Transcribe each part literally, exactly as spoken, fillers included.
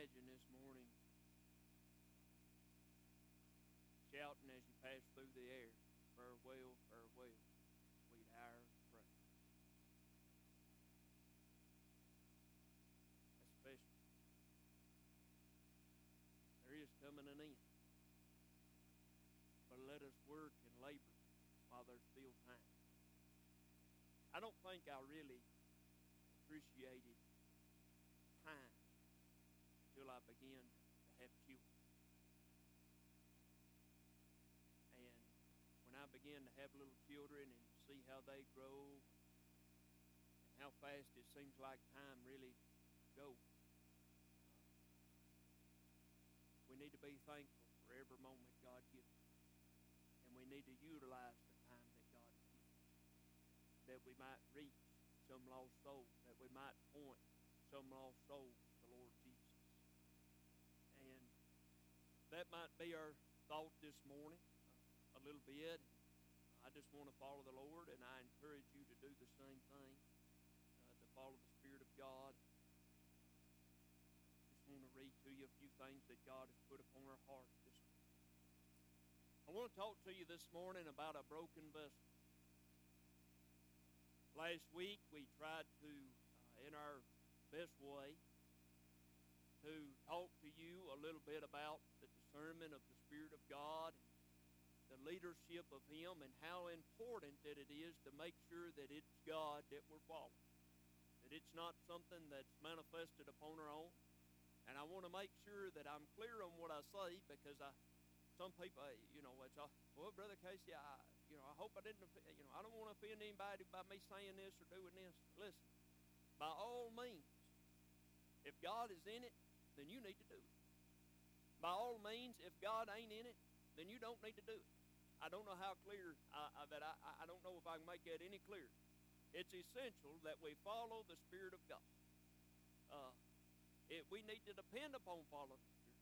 imagine this morning shouting as you pass through the air, farewell, farewell, sweet hour of prayer. That's special. There is coming an end. But let us work and labor while there's still time. I don't think I really appreciated time until I began to have children. And when I began to have little children and see how they grow and how fast it seems like time really goes, we need to be thankful for every moment God gives us. And we need to utilize the time that God gives us, that we might reach some lost soul, that we might point some lost soul to the Lord Jesus. And that might be our thought this morning uh, a little bit. I just want to follow the Lord, and I encourage you to do the same thing, uh, to follow the Spirit of God. I just want to read to you a few things that God has put upon our hearts this morning. I want to talk to you this morning about a broken vessel. Last week we tried to, uh, in our best way, to talk to you a little bit about the discernment of the Spirit of God, and the leadership of Him, and how important that it is to make sure that it's God that we're following, that it's not something that's manifested upon our own. And I want to make sure that I'm clear on what I say, because I Some people, you know, it's, uh, well, Brother Casey, I, you know, I hope I didn't, you know, I don't want to offend anybody by me saying this or doing this. Listen, by all means, if God is in it, then you need to do it. By all means, if God ain't in it, then you don't need to do it. I don't know how clear, uh, uh, that I, I don't know if I can make that any clearer. It's essential that we follow the Spirit of God. Uh, it, we need to depend upon following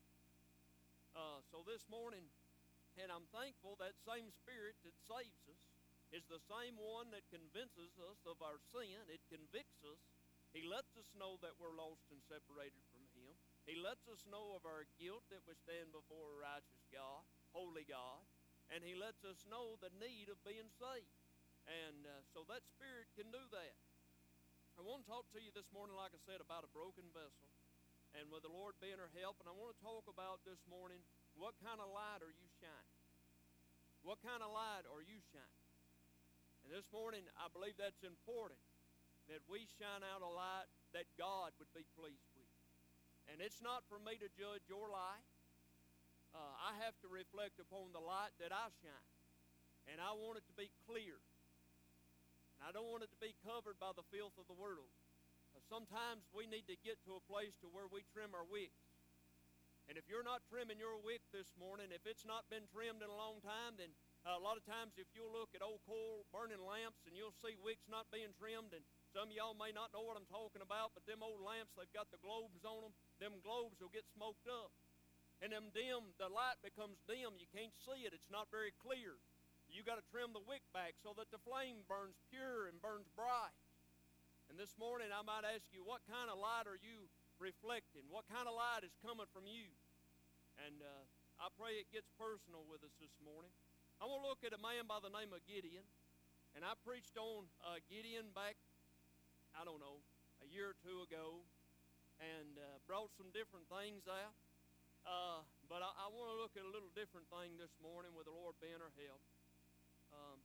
Uh, so this morning, and I'm thankful that same Spirit that saves us is the same one that convinces us of our sin. It convicts us. He lets us know that we're lost and separated from Him. He lets us know of our guilt, that we stand before a righteous God, holy God. And He lets us know the need of being saved. And uh, so that Spirit can do that. I want to talk to you this morning, like I said, about a broken vessel, and with the Lord being our help. And I want to talk about this morning, what kind of light are you shining? What kind of light are you shining? And this morning, I believe that's important, that we shine out a light that God would be pleased with. And it's not for me to judge your light. Uh, I have to reflect upon the light that I shine. And I want it to be clear. And I don't want it to be covered by the filth of the world. Sometimes we need to get to a place to where we trim our wicks. And if you're not trimming your wick this morning, if it's not been trimmed in a long time, then uh, a lot of times if you'll look at old coal burning lamps and you'll see wicks not being trimmed, and some of y'all may not know what I'm talking about, but them old lamps, they've got the globes on them. Them globes will get smoked up. And them dim, the light becomes dim. You can't see it. It's not very clear. You got to trim the wick back so that the flame burns pure and burns bright. And this morning I might ask you, what kind of light are you reflecting? What kind of light is coming from you? And uh, I pray it gets personal with us this morning. I want to look at a man by the name of Gideon. And I preached on uh, Gideon back, I don't know, a year or two ago, and uh, brought some different things out. Uh, but I, I want to look at a little different thing this morning, with the Lord being our help. Um,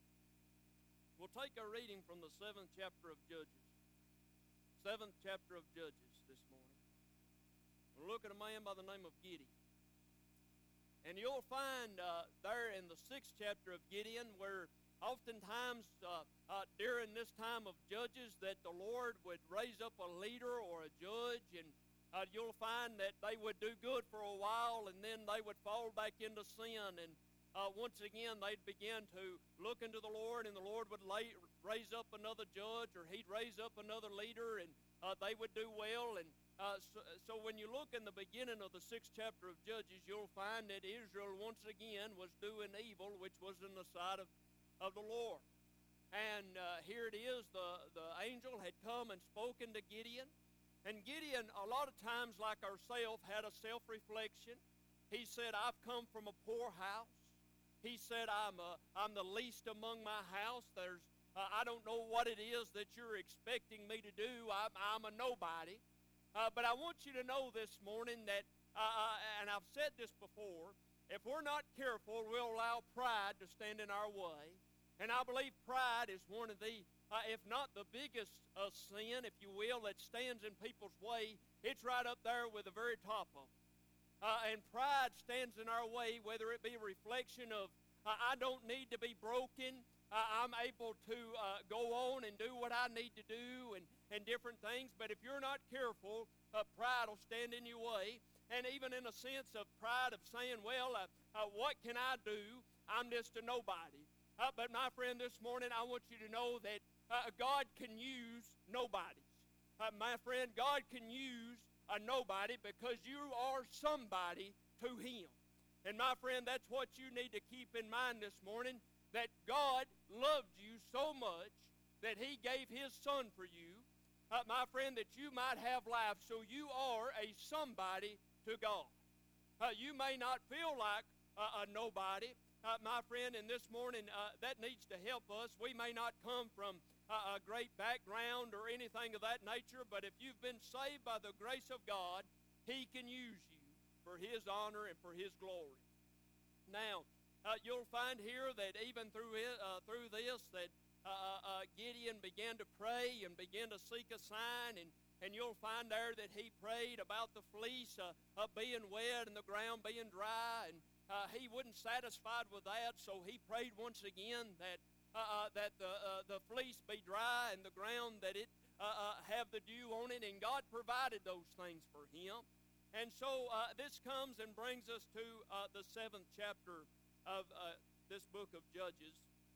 We'll take our reading from the seventh chapter of Judges. Seventh chapter of Judges this morning. We'll look at a man by the name of Gideon. And you'll find uh, there in the sixth chapter of Gideon where oftentimes uh, uh, during this time of Judges that the Lord would raise up a leader or a judge, and uh, you'll find that they would do good for a while and then they would fall back into sin, and Uh, once again, they'd begin to look into the Lord, and the Lord would lay, raise up another judge, or He'd raise up another leader, and uh, they would do well. And uh, so, so when you look in the beginning of the sixth chapter of Judges, you'll find that Israel once again was doing evil, which was in the sight of, of the Lord. And uh, here it is, the, the angel had come and spoken to Gideon, And Gideon, a lot of times like ourselves, had a self-reflection. He said, I've come from a poor house. He said, I'm, a, I'm the least among my house. There's, uh, I don't know what it is that you're expecting me to do. I'm, I'm a nobody. Uh, but I want you to know this morning that, uh, and I've said this before, if we're not careful, we'll allow pride to stand in our way. And I believe pride is one of the Uh, if not the biggest uh, sin, if you will, that stands in people's way. It's right up there with the very top of it. Uh, and pride stands in our way, whether it be a reflection of, uh, I don't need to be broken. Uh, I'm able to uh, go on and do what I need to do and, and different things. But if you're not careful, uh, pride will stand in your way. And even in a sense of pride of saying, well, uh, uh, what can I do? I'm just a nobody. Uh, but my friend, this morning I want you to know that uh, God can use nobodies. Uh, my friend, God can use a nobody because you are somebody to Him. And my friend, that's what you need to keep in mind this morning, that God loved you so much that He gave His Son for you, uh, my friend, that you might have life. So you are a somebody to God. Uh, you may not feel like uh, a nobody, Uh, my friend, and this morning uh, that needs to help us. We may not come from uh, a great background or anything of that nature, but if you've been saved by the grace of God, He can use you for His honor and for His glory. Now, uh, you'll find here that even through it, uh, through this, that uh, uh, Gideon began to pray and began to seek a sign, and, and you'll find there that he prayed about the fleece uh, uh, being wet and the ground being dry, and Uh, he wasn't satisfied with that, so he prayed once again that uh, uh, that the uh, the fleece be dry and the ground that it uh, uh, have the dew on it, and God provided those things for him. And so uh, this comes and brings us to uh, the seventh chapter of uh, this book of Judges,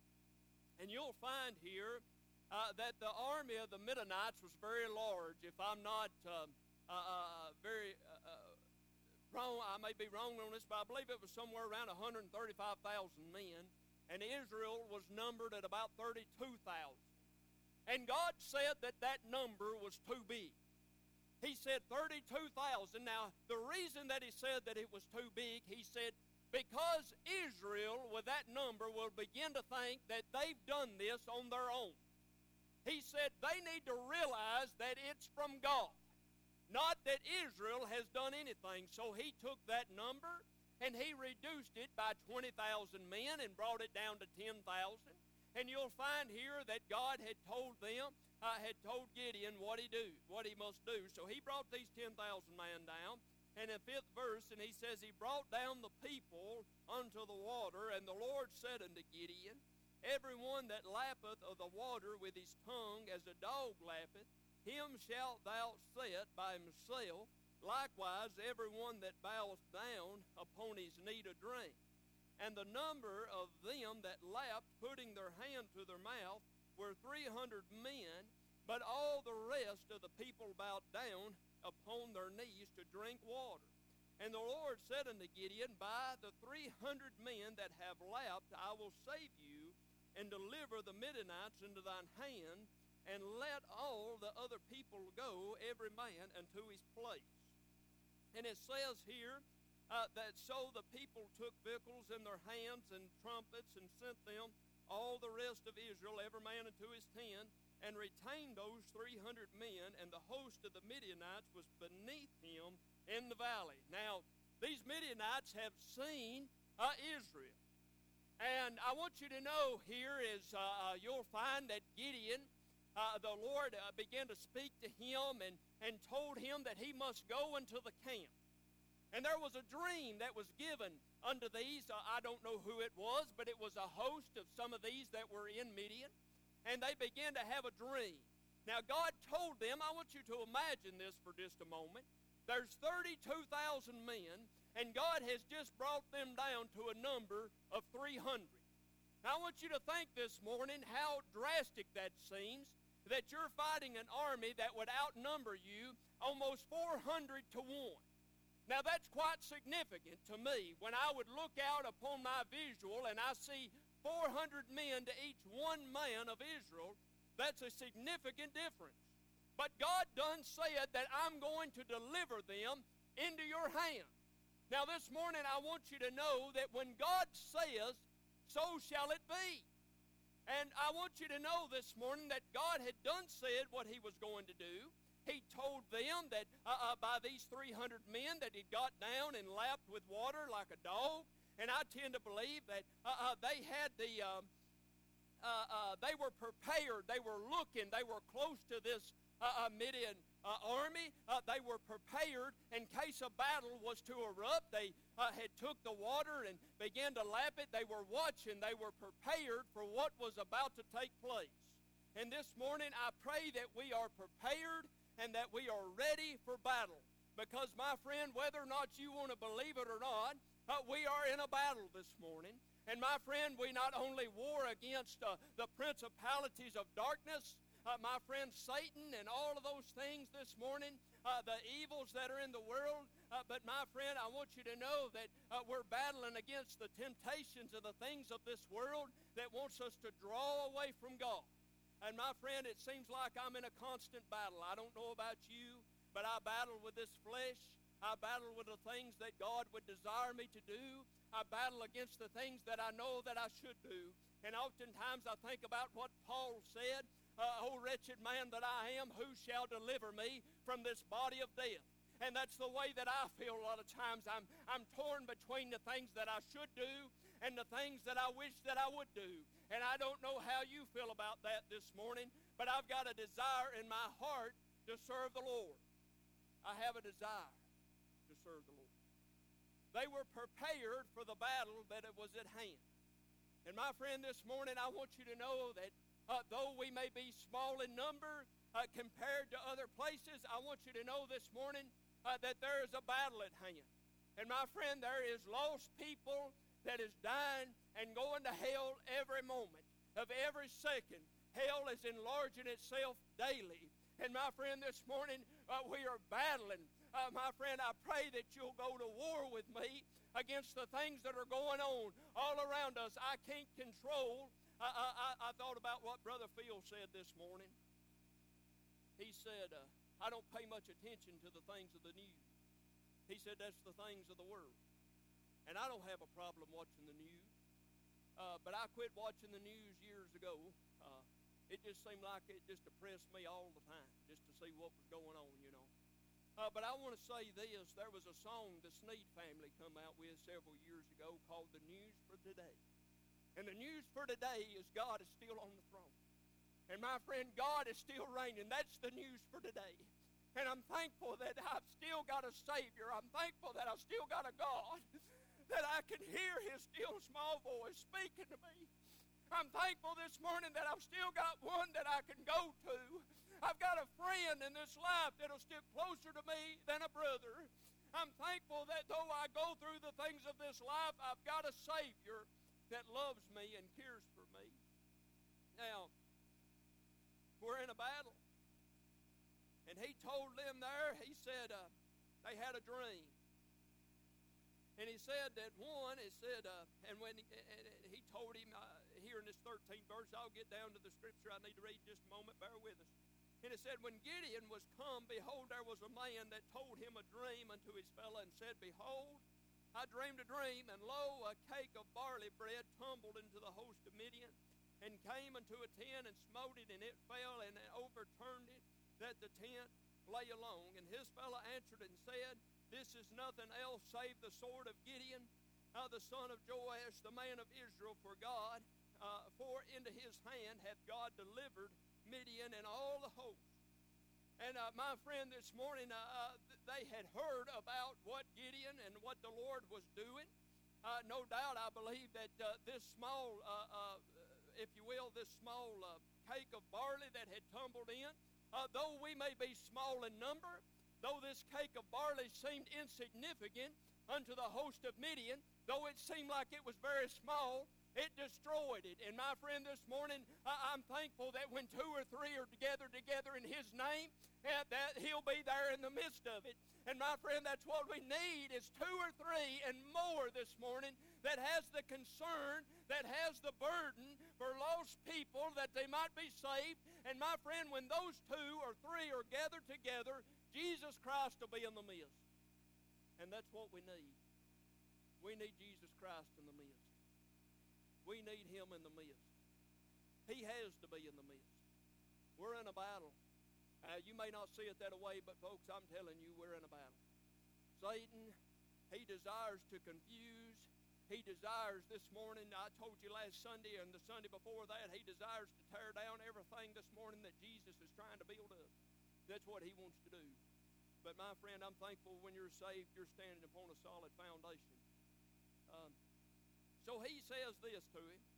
and you'll find here uh, that the army of the Midianites was very large. If I'm not uh, uh, very uh, wrong, I may be wrong on this, but I believe it was somewhere around one hundred thirty-five thousand men, and Israel was numbered at about thirty-two thousand. And God said that that number was too big. He said thirty-two thousand. Now, the reason that He said that it was too big, He said, because Israel, with that number, will begin to think that they've done this on their own. He said they need to realize that it's from God. Not that Israel has done anything. So He took that number and He reduced it by twenty thousand men and brought it down to ten thousand. And you'll find here that God had told them, uh, had told Gideon what he do, what he must do. So He brought these ten thousand men down. And in fifth verse, and He says, He brought down the people unto the water, and the Lord said unto Gideon, every one that lappeth of the water with his tongue as a dog lappeth, him shalt thou set by himself. Likewise, every one that boweth down upon his knee to drink. And the number of them that lapped, putting their hand to their mouth, were three hundred men, but all the rest of the people bowed down upon their knees to drink water. And the Lord said unto Gideon, by the three hundred men that have lapped, I will save you, and deliver the Midianites into thine hand, and let all the other people go, every man unto his place. And it says here uh, that so the people took victuals in their hands and trumpets, and sent them all the rest of Israel, every man unto his tent, and retained those three hundred men, and the host of the Midianites was beneath him in the valley. Now, these Midianites have seen uh, Israel. And I want you to know here is uh, you'll find that Gideon, Uh, the Lord uh, began to speak to him and, and told him that he must go into the camp. And there was a dream that was given unto these. Uh, I don't know who it was, but it was a host of some of these that were in Midian. And they began to have a dream. Now God told them, I want you to imagine this for just a moment. There's thirty-two thousand men, and God has just brought them down to a number of three hundred. Now I want you to think this morning how drastic that seems, that you're fighting an army that would outnumber you almost four hundred to one. Now that's quite significant to me. When I would look out upon my visual and I see four hundred men to each one man of Israel, that's a significant difference. But God done said that I'm going to deliver them into your hand. Now this morning I want you to know that when God says, so shall it be. And I want you to know this morning that God had done said what he was going to do. He told them that uh, uh, by these three hundred men that he'd got down and lapped with water like a dog. And I tend to believe that uh, uh, they had the, um, uh, uh, they were prepared. They were looking. They were close to this uh, uh, Midian uh, army. Uh, they were prepared in case a battle was to erupt. They uh, had took the water and began to lap it. They were watching. They were prepared for what was about to take place. And this morning I pray that we are prepared and that we are ready for battle. Because, my friend, whether or not you want to believe it or not, uh, we are in a battle this morning. And, my friend, we not only war against uh, the principalities of darkness, uh, my friend, Satan and all of those things this morning, uh, the evils that are in the world, uh, but, my friend, I want you to know that uh, we're battling against the temptations of the things of this world that wants us to draw away from God. And my friend, it seems like I'm in a constant battle. I don't know about you, but I battle with this flesh. I battle with the things that God would desire me to do. I battle against the things that I know that I should do. And oftentimes I think about what Paul said, uh, "O wretched man that I am, who shall deliver me from this body of death?" And that's the way that I feel a lot of times. I'm, I'm torn between the things that I should do and the things that I wish that I would do. And I don't know how you feel about that this morning, but I've got a desire in my heart to serve the Lord. I have a desire to serve the Lord. They were prepared for the battle that it was at hand. And my friend, this morning I want you to know that uh, though we may be small in number uh, compared to other places, I want you to know this morning uh, that there is a battle at hand. And my friend, there is lost people that is dying and going to hell every moment of every second. Hell is enlarging itself daily. And my friend, this morning uh, we are battling. Uh, my friend, I pray that you'll go to war with me against the things that are going on all around us. I can't control. Uh, I, I thought about what Brother Phil said this morning. He said, uh, I don't pay much attention to the things of the news. He said that's the things of the world. And I don't have a problem watching the news. Uh, but I quit watching the news years ago. Uh, it just seemed like it just depressed me all the time, just to see what was going on, you know. Uh, but I want to say this. There was a song the Sneed family come out with several years ago called The News for Today. And the news for today is God is still on the throne. And my friend, God is still reigning. That's the news for today. And I'm thankful that I've still got a Savior. I'm thankful that I've still got a God that I can hear his still small voice speaking to me. I'm thankful this morning that I've still got one that I can go to. I've got a friend in this life that'll stick closer to me than a brother. I'm thankful that though I go through the things of this life, I've got a Savior that loves me and cares for me. Now, we're in a battle. And he told them there, he said uh, they had a dream. And he said that one, he said, uh, and when he, and he told him uh, here in this thirteenth verse, I'll get down to the scripture I need to read just a moment, bear with us. And it said, when Gideon was come, behold, there was a man that told him a dream unto his fellow and said, behold, I dreamed a dream, and lo, a cake of barley bread tumbled into the host of Midian, and came unto a tent, and smote it, and it fell, and overturned it, that the tent lay along. And his fellow answered and said, this is nothing else save the sword of Gideon, uh, the son of Joash, the man of Israel, for God, uh, for into his hand hath God delivered Midian and all the host. And uh, my friend, this morning, uh, they had heard about what Gideon and what the Lord was doing. Uh, no doubt, I believe that uh, this small, uh, uh, if you will, this small uh, cake of barley that had tumbled in, uh, though we may be small in number, though this cake of barley seemed insignificant unto the host of Midian, though it seemed like it was very small, it destroyed it. And my friend, this morning, I'm thankful that when two or three are together together in his name, that he'll be there in the midst of it. And my friend, that's what we need is two or three and more this morning that has the concern, that has the burden for lost people that they might be saved. And my friend, when those two or three are gathered together, Jesus Christ will be in the midst. And that's what we need. We need Jesus Christ in the midst. We need Him in the midst. He has to be in the midst. We're in a battle. Uh, you may not see it that way, but folks, I'm telling you, we're in a battle. Satan, he desires to confuse. He desires this morning, I told you last Sunday and the Sunday before that, he desires to tear down everything this morning that Jesus is trying to build up. That's what he wants to do. But my friend, I'm thankful when you're saved, you're standing upon a solid foundation. Um, so he says this to him.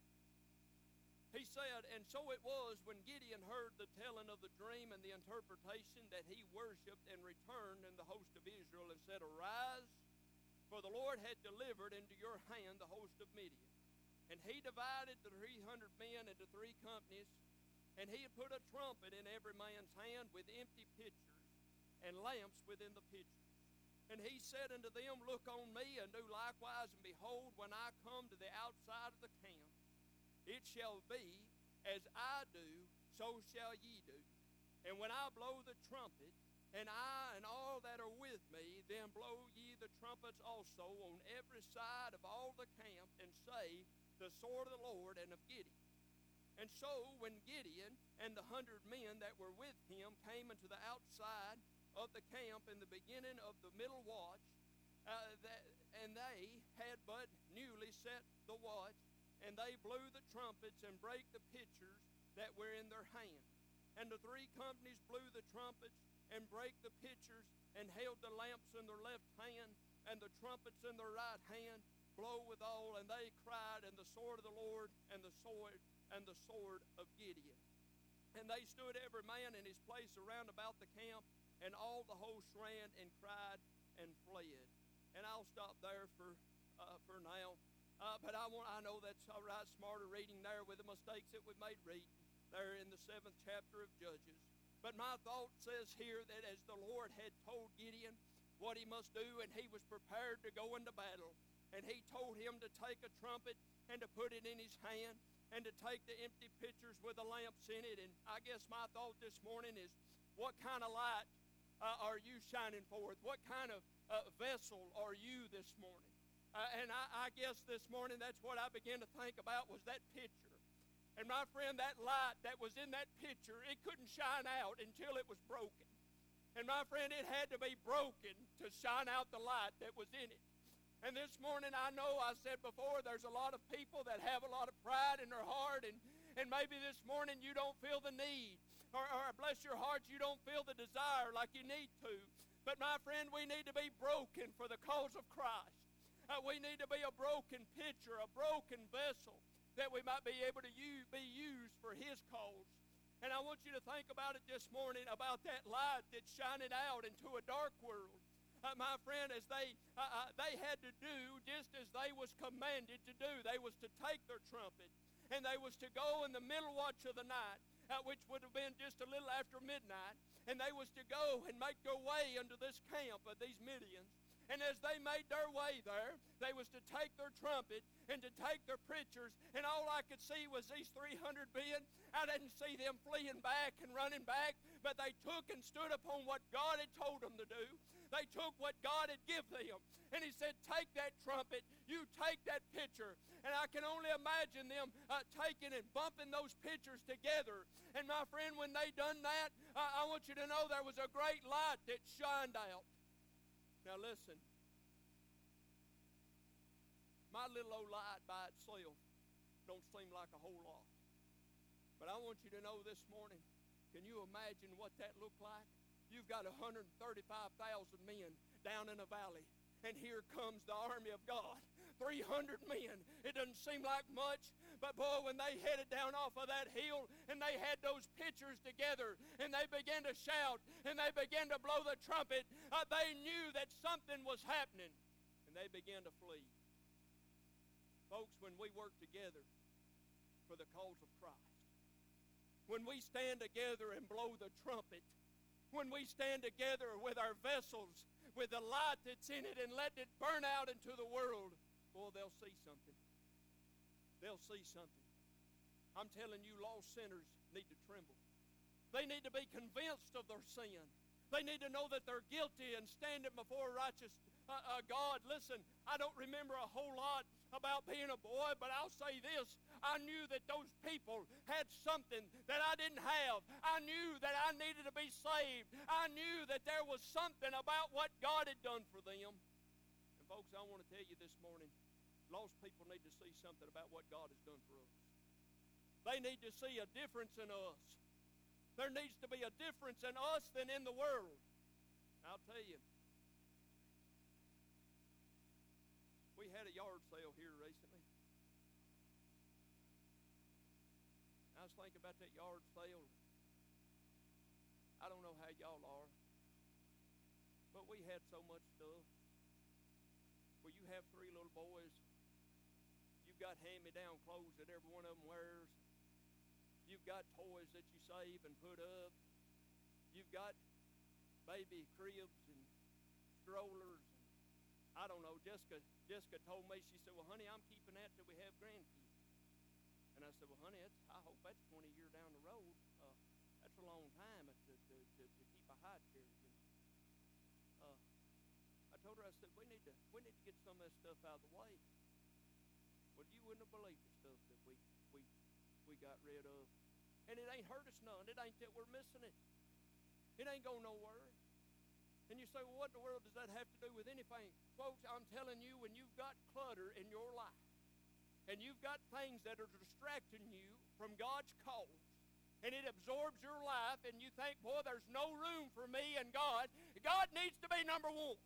He said, and so it was when Gideon heard the telling of the dream and the interpretation that he worshipped and returned in the host of Israel and said, Arise, for the Lord had delivered into your hand the host of Midian. And he divided the three hundred men into three companies, and he had put a trumpet in every man's hand with empty pitchers and lamps within the pitchers. And he said unto them, Look on me, and do likewise, and behold, when I come to the outside of the camp, it shall be as I do, so shall ye do. And when I blow the trumpet, and I and all that are with me, then blow ye the trumpets also on every side of all the camp, and say, The sword of the Lord and of Gideon. And so when Gideon and the hundred men that were with him came into the outside of the camp in the beginning of the middle watch, uh, that, and they had but newly set the watch, and they blew the trumpets and brake the pitchers that were in their hand. And the three companies blew the trumpets and brake the pitchers, and held the lamps in their left hand, and the trumpets in their right hand, blow withal, and they cried, and the sword of the Lord, and the sword, and the sword of Gideon. And they stood every man in his place around about the camp, and all the host ran and cried and fled. And I'll stop there for uh, for now. Uh, but I want I know that's all right, smarter reading there with the mistakes that we've made reading there in the seventh chapter of Judges. But my thought says here that as the Lord had told Gideon what he must do, and he was prepared to go into battle, and he told him to take a trumpet and to put it in his hand, and to take the empty pitchers with the lamps in it. And I guess my thought this morning is, what kind of light uh, are you shining forth? What kind of uh, vessel are you this morning? Uh, and I, I guess this morning that's what I began to think about, was that pitcher. And my friend, that light that was in that pitcher, it couldn't shine out until it was broken. And my friend, it had to be broken to shine out the light that was in it. And this morning, I know I said before, there's a lot of people that have a lot of pride in their heart, and, and maybe this morning you don't feel the need, or, or bless your heart, you don't feel the desire like you need to. But my friend, we need to be broken for the cause of Christ. Uh, we need to be a broken pitcher, a broken vessel, that we might be able to use, be used for His cause. And I want you to think about it this morning, about that light that's shining out into a dark world. Uh, my friend, as they uh, uh, they had to do just as they was commanded to do. They was to take their trumpet, and they was to go in the middle watch of the night, uh, which would have been just a little after midnight, and they was to go and make their way into this camp of these Midians. And as they made their way there, they was to take their trumpet and to take their preachers, and all I could see was these three hundred men. I didn't see them fleeing back and running back, but they took and stood upon what God had told them to do. They took what God had given them. And He said, take that trumpet, you take that pitcher. And I can only imagine them uh, taking and bumping those pitchers together. And my friend, when they done that, uh, I want you to know there was a great light that shined out. Now listen, my little old light by itself don't seem like a whole lot. But I want you to know this morning, can you imagine what that looked like? You've got one hundred thirty-five thousand men down in a valley, and here comes the army of God. three hundred men. It doesn't seem like much, but boy, when they headed down off of that hill and they had those pitchers together and they began to shout and they began to blow the trumpet, uh, they knew that something was happening, and they began to flee. Folks, when we work together for the cause of Christ, when we stand together and blow the trumpet, when we stand together with our vessels, with the light that's in it, and let it burn out into the world, boy, they'll see something. They'll see something. I'm telling you, lost sinners need to tremble. They need to be convinced of their sin. They need to know that they're guilty and standing before a righteous uh, uh, God. Listen, I don't remember a whole lot about being a boy, but I'll say this. I knew that those people had something that I didn't have. I knew that I needed to be saved. I knew that there was something about what God had done for them. And folks, I want to tell you this morning, lost people need to see something about what God has done for us. They need to see a difference in us. There needs to be a difference in us than in the world. I'll tell you, we had a yard sale here recently. I was thinking about that yard sale. I don't know how y'all are, but we had so much stuff. Well, you have three little boys. You've got hand-me-down clothes that every one of them wears. You've got toys that you save and put up. You've got baby cribs and strollers. And I don't know, Jessica Jessica told me, she said, well, honey, I'm keeping that till we have grandkids. And I said, well, honey, that's, I hope that's twenty years down the road. Uh, that's a long time to, to, to, to keep a high chair. Uh, I told her, I said, we need to we need to get some of that stuff out of the way. Well, you wouldn't have believed the stuff that we we we got rid of. And it ain't hurt us none. It ain't that we're missing it. It ain't going nowhere. And you say, well, what in the world does that have to do with anything? Folks, I'm telling you, when you've got clutter in your life, and you've got things that are distracting you from God's cause, and it absorbs your life, and you think, boy, there's no room for me and God, God needs to be number one.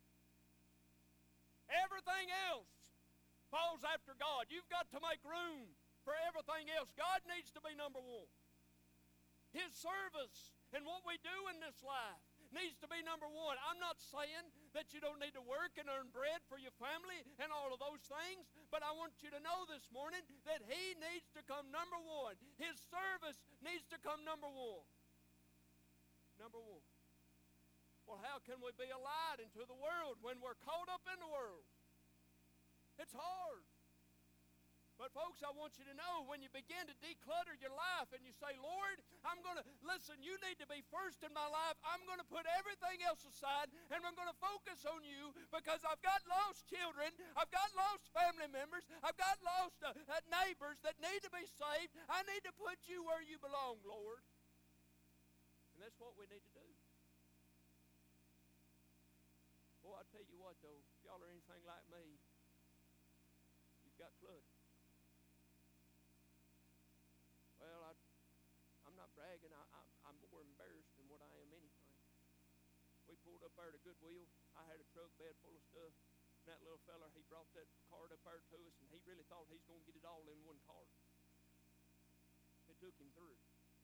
Everything else falls after God. You've got to make room for everything else. God needs to be number one. His service and what we do in this life needs to be number one. I'm not saying that you don't need to work and earn bread for your family and all of those things, but I want you to know this morning that He needs to come number one. His service needs to come number one. Number one. Well, how can we be a light into the world when we're caught up in the world? It's hard. But folks, I want you to know, when you begin to declutter your life and you say, Lord, I'm going to, listen, you need to be first in my life. I'm going to put everything else aside and I'm going to focus on you because I've got lost children. I've got lost family members. I've got lost uh, uh, neighbors that need to be saved. I need to put you where you belong, Lord. And that's what we need to do. Boy, I tell you what, though, if y'all are anything like me, you've got clutter. Well, I, I'm not bragging. I, I, I'm more embarrassed than what I am anything. We pulled up there to Goodwill. I had a truck bed full of stuff. And that little fella, he brought that cart up there to us, and he really thought he's going to get it all in one cart. It took him through.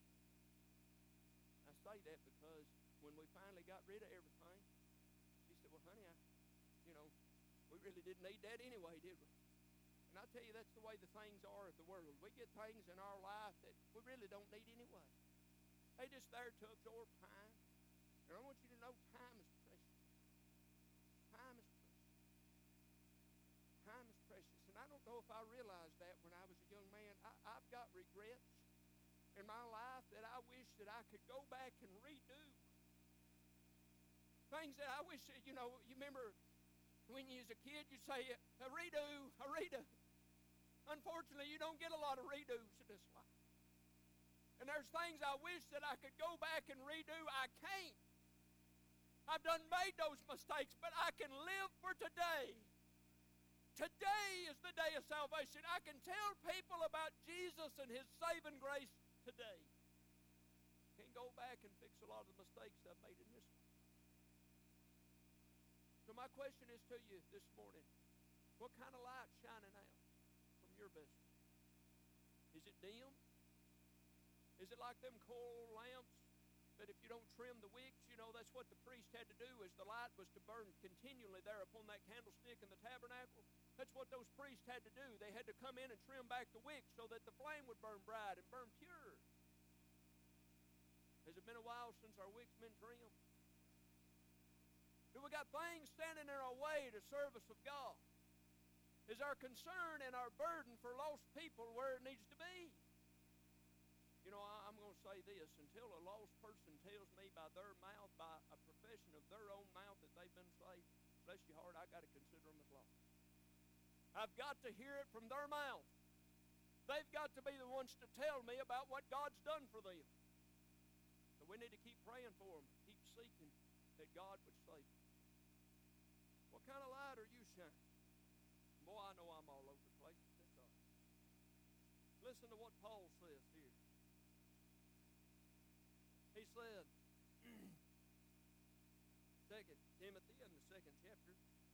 I say that because when we finally got rid of everything, he said, well, honey, I, you know, we really didn't need that anyway, did we? And I tell you, that's the way the things are of the world. We get things in our life that we really don't need anyway. They just there to absorb time. And I want you to know time is precious. Time is precious. Time is precious. And I don't know if I realized that when I was a young man. I, I've got regrets in my life that I wish that I could go back and redo. Things that I wish, you know, you remember when you was a kid, you'd say, a redo, a redo. Unfortunately, you don't get a lot of redos in this life. And there's things I wish that I could go back and redo. I can't. I've done made those mistakes, but I can live for today. Today is the day of salvation. I can tell people about Jesus and His saving grace today. Can't go back and fix a lot of the mistakes I've made in this life. So my question is to you this morning, what kind of light's shining out from your vessel? Is it dim? Is it like them coal lamps that if you don't trim the wicks, you know, that's what the priest had to do, is the light was to burn continually there upon that candlestick in the tabernacle. That's what those priests had to do. They had to come in and trim back the wicks so that the flame would burn bright and burn pure. Has it been a while since our wicks been trimmed? Do we got things standing in our way to service of God? Is our concern and our burden for lost people where it needs to be? You know, I, I'm going to say this. Until a lost person tells me by their mouth, by a profession of their own mouth that they've been saved, bless your heart, I've got to consider them as lost. I've got to hear it from their mouth. They've got to be the ones to tell me about what God's done for them. So we need to keep praying for them, keep seeking that God would save them. What kind of light are you shining? Boy, I know I'm all over the place. That's all. Listen to what Paul says here. He said, Second Timothy in the second chapter,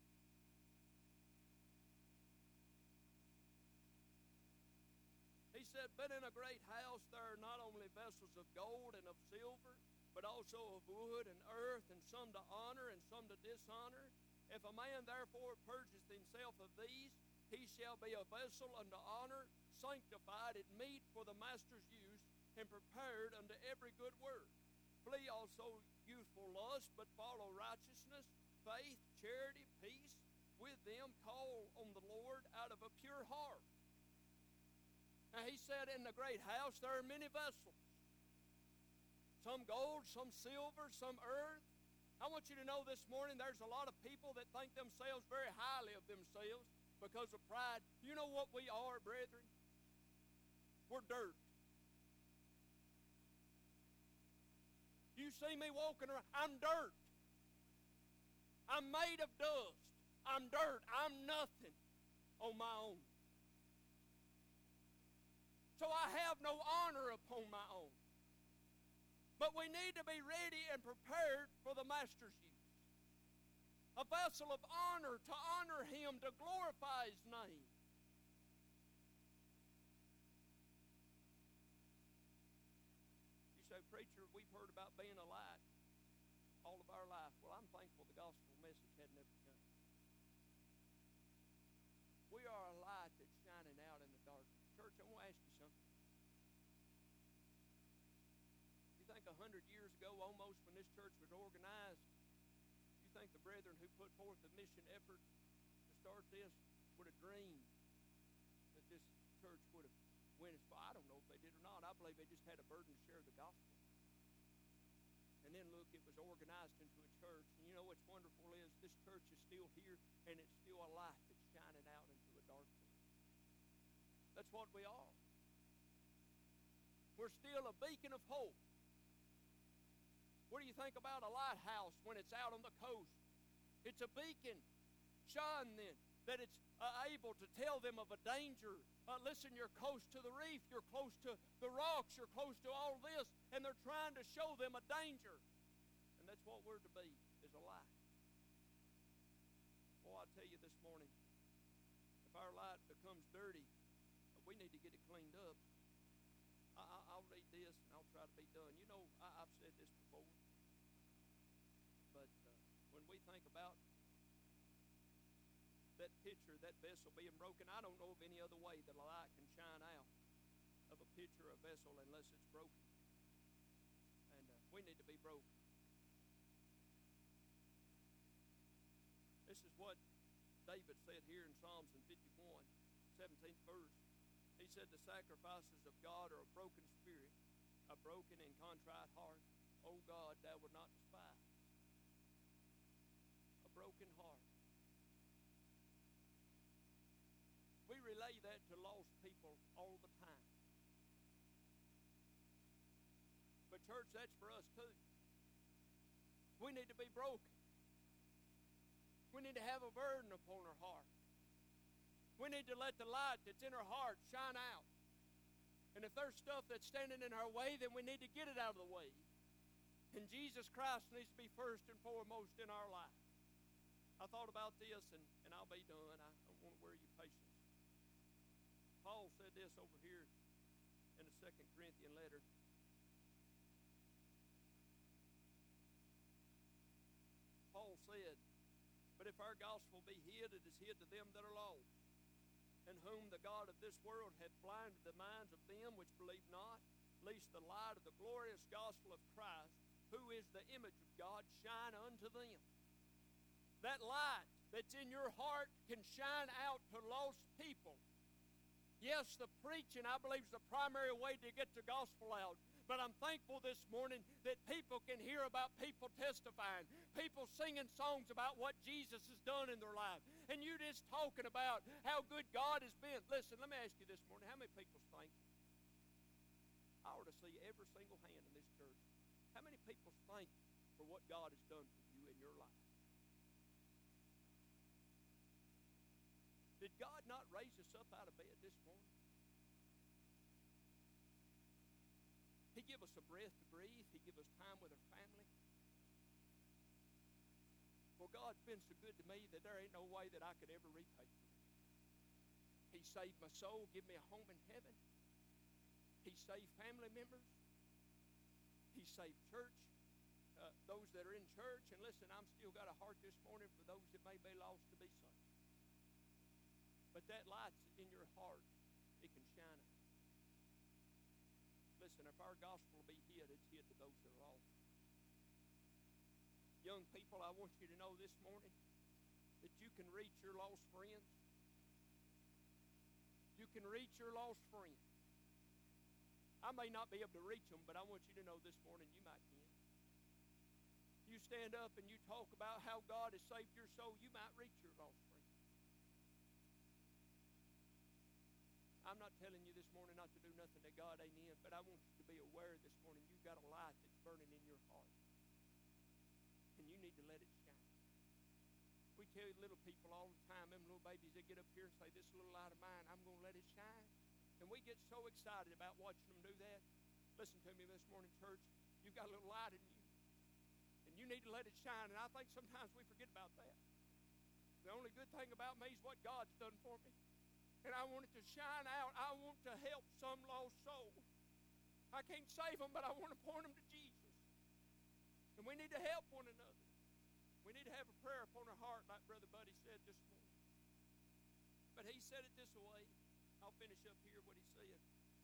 he said, but in a great house there are not only vessels of gold and of silver, but also of wood and earth, and some to honor and some to dishonor. If a man therefore purges himself of these, he shall be a vessel unto honor, sanctified and meet for the master's use, and prepared unto every good work. Flee also youthful lust, but follow righteousness, faith, charity, peace. With them call on the Lord out of a pure heart. Now he said, in the great house there are many vessels. Some gold, some silver, some earth. I want you to know this morning there's a lot of people that think themselves very highly of themselves because of pride. You know what we are, brethren? We're dirt. You see me walking around, I'm dirt. I'm made of dust. I'm dirt. I'm nothing on my own. So I have no honor upon my own. But we need to be ready and prepared for the master's use. A vessel of honor, to honor him, to glorify his name. You say, preacher, we've heard about being a light all of our life. Well, I'm thankful the gospel message had never come. We are a light that's shining out in the darkness. Church, I want to ask you something. You think a hundred years ago, almost, when this church was organized, you think the brethren who put forth the mission effort to start this would have dreamed that this church would have went as far? I don't know if they did or not. I believe they just had a burden to share the gospel. And then look, it was organized into a church. And you know what's wonderful is this church is still here, and it's still a light that's shining out into a dark place. That's what we are. We're still a beacon of hope. What do you think about a lighthouse when it's out on the coast? It's a beacon. Shine then, that it's uh, able to tell them of a danger. Uh, listen, you're close to the reef, you're close to the rocks, you're close to all this, and they're trying to show them a danger. And that's what we're to be, is a light. Well, I tell you this morning, if our light becomes dirty, we need to get it cleaned up. I, I, I'll read this and I'll try to be done. You know, I, I've said this before, but uh, when we think about that picture, that vessel being broken, I don't know of any other way that a light can shine out of a picture or vessel unless it's broken. And uh, we need to be broken. This is what David said here in Psalms in fifty-one, seventeenth verse. He said, the sacrifices of God are a broken spirit, a broken and contrite heart. O God, thou wilt not despise. A broken heart. We relay that to lost people all the time. But church, that's for us too. We need to be broken. We need to have a burden upon our heart. We need to let the light that's in our heart shine out. And if there's stuff that's standing in our way, then we need to get it out of the way. And Jesus Christ needs to be first and foremost in our life. I thought about this, and, and I'll be done. I don't want to wear you patience. Paul said this over here in the Second Corinthian letter. Paul said, but if our gospel be hid, it is hid to them that are lost, in whom the God of this world hath blinded the minds of them which believe not, lest the light of the glorious gospel of Christ, who is the image of God, shine unto them. That light that's in your heart can shine out to lost people. Yes, the preaching, I believe, is the primary way to get the gospel out. But I'm thankful this morning that people can hear about people testifying, people singing songs about what Jesus has done in their life. And you just talking about how good God has been. Listen, let me ask you this morning, how many people's thankful? I ought to see every single hand in this church. How many people's thankful for what God has done for you in your life? Did God not raise us up out of bed this morning? He give us a breath to breathe. He give us time with our family. Well, God's been so good to me that there ain't no way that I could ever repay for it. He saved my soul, give me a home in heaven. He saved family members. He saved church, uh, those that are in church. And listen, I'm still got a heart this morning for those that may be lost to be saved. But that light's in your heart. It can shine out. Listen, if our gospel will be hid, it's hid to those that are lost. Young people, I want you to know this morning that you can reach your lost friends. You can reach your lost friends. I may not be able to reach them, but I want you to know this morning you might can. You stand up and you talk about how God has saved your soul, you might reach your lost friends. I'm not telling you this morning not to do nothing that God ain't in, but I want you to be aware this morning you've got a light that's burning in your heart. And you need to let it shine. We tell little people all the time, them little babies, they get up here and say, this little light of mine, I'm going to let it shine. And we get so excited about watching them do that. Listen to me this morning, church. You've got a little light in you. And you need to let it shine. And I think sometimes we forget about that. The only good thing about me is what God's done for me. And I want it to shine out. I want to help some lost soul. I can't save them, but I want to point them to Jesus. And we need to help one another. We need to have a prayer upon our heart, like Brother Buddy said this morning. But he said it this way. I'll finish up here what he said.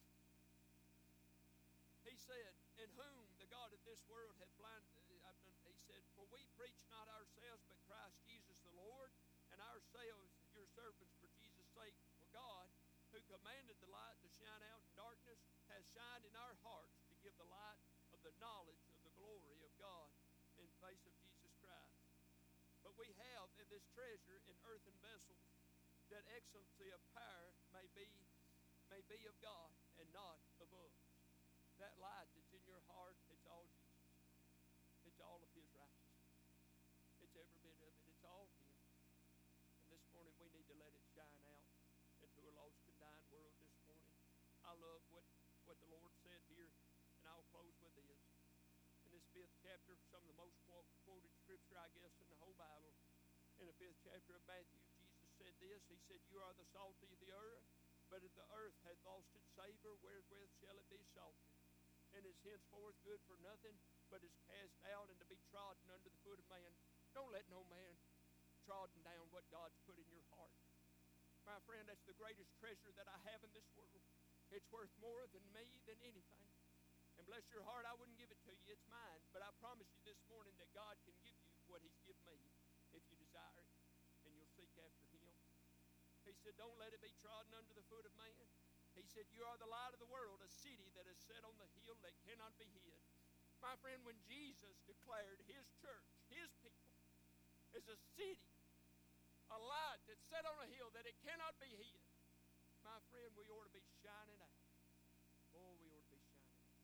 He said, in whom the God of this world hath blinded, uh, he said, for we preach not ourselves, but Christ Jesus the Lord, and ourselves your servants for Jesus' sake. For God, who commanded the light to shine out in darkness, has shined in our hearts to give the light of the knowledge of the glory of God in face of Jesus Christ. But we have in this treasure in earthen vessels, that excellency of power may be may be of God and not of us. That light that's in your heart, it's all Jesus. It's all of His righteousness. It's every bit of it. It's all Him. And this morning we need to let it shine out into a lost and dying world this morning. I love what, what the Lord said here, and I'll close with this. In this fifth chapter, some of the most quoted scripture, I guess, in the whole Bible, in the fifth chapter of Matthew, said this. He said, you are the salt of the earth, but if the earth hath lost its savor, wherewith shall it be salted? And is henceforth good for nothing, but is cast out and to be trodden under the foot of man. Don't let no man trodden down what God's put in your heart. My friend, that's the greatest treasure that I have in this world. It's worth more than me, than anything. And bless your heart, I wouldn't give it to you. It's mine. But I promise you this morning that God can give you what He's given me if you desire it. Seek after Him. He said, don't let it be trodden under the foot of man. He said, you are the light of the world, a city that is set on the hill that cannot be hid. My friend, when Jesus declared His church, His people, is a city, a light that's set on a hill that it cannot be hid, my friend, we ought to be shining out. Oh, we ought to be shining out.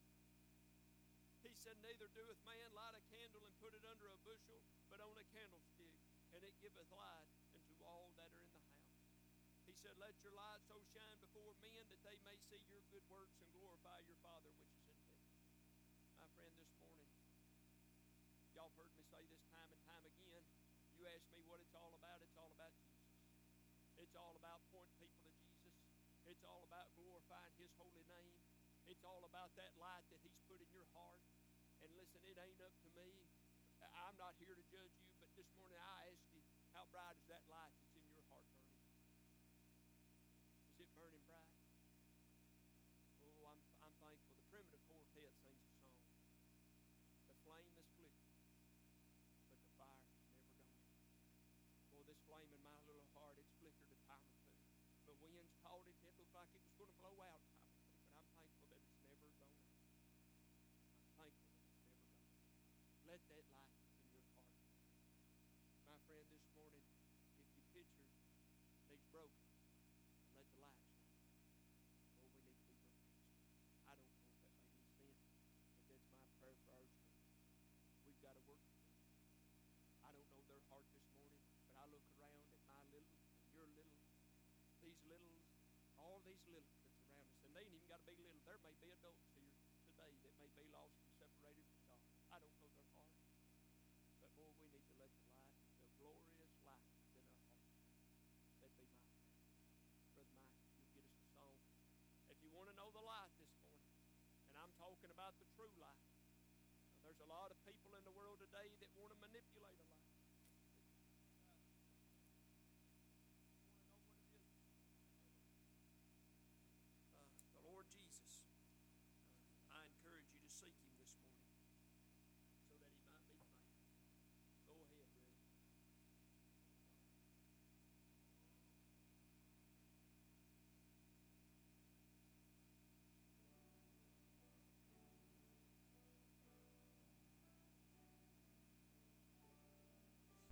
He said, neither doeth man light a candle and put it under a bushel, but on a candlestick, and it giveth light all that are in the house. He said, let your light so shine before men that they may see your good works and glorify your Father which is in heaven. My friend, this morning, y'all heard me say this time and time again. You ask me what it's all about, it's all about Jesus. It's all about pointing people to Jesus. It's all about glorifying His holy name. It's all about that light that He's put in your heart. And listen, it ain't up to me. I'm not here to judge you, but this morning I ask you, how bright is that light that's in your heart burning? Is it burning bright? Oh, I'm, I'm thankful. The Primitive Quartet sings a song. The flame is flickering, but the fire is never gone. Boy, this flame the winds caught it. It looked like it was going to blow out, probably, but I'm thankful that it's never gone out. I'm thankful that it's never gone out. Let that light in your heart. My friend, this morning, if your pitcher needs broken, let the light shine. Oh, we need to be broken this morning. I don't know if that made any sense, but that's my prayer for our church. We've got to work together. I don't know their heart this morning, but I look around at my little and your little, these littles, all these little that's around us, and they ain't even got to be little. There may be adults here today that may be lost and separated from God. I don't know their heart, but boy, we need to let the light, the glorious light in our heart. That'd be my prayer. Brother Mike, you'll get us a song. If you want to know the light this morning, and I'm talking about the true light, now, there's a lot of people in the world today that want to manipulate a light.